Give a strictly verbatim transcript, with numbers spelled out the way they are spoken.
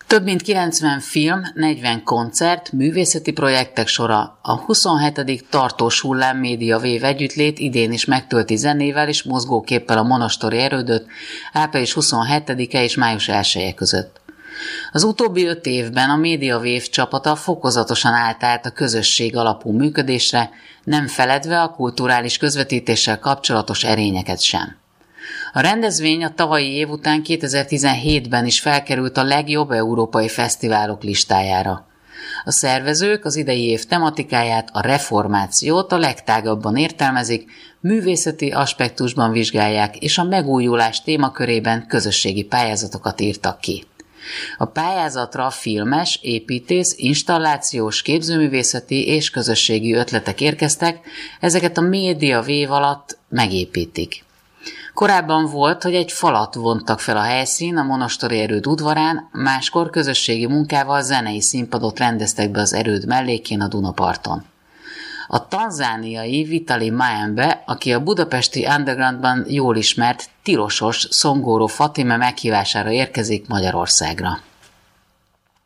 Több mint kilencven film, negyven koncert, művészeti projektek sora, a huszonhetedik tartós hullám média vév együttlét idén is megtölti zenével és mozgóképpel a Monostori erődöt április huszonhetedike és május elseje között. Az utóbbi öt évben a Média Vév csapata fokozatosan állt át a közösség alapú működésre, nem feledve a kulturális közvetítéssel kapcsolatos erényeket sem. A rendezvény a tavalyi év után kétezer-tizenhétben is felkerült a legjobb európai fesztiválok listájára. A szervezők az idei év tematikáját, a reformációt a legtágabban értelmezik, művészeti aspektusban vizsgálják és a megújulás témakörében közösségi pályázatokat írtak ki. A pályázatra filmes, építész, installációs, képzőművészeti és közösségi ötletek érkeztek, ezeket a Média Vév alatt megépítik. Korábban volt, hogy egy falat vontak fel a helyszín a Monostori erőd udvarán, máskor közösségi munkával zenei színpadot rendeztek be az erőd mellékén a Dunaparton. A tanzániai Vitali Maembe, aki a budapesti undergroundban jól ismert Tilosos Szongóró Fatime meghívására érkezik Magyarországra.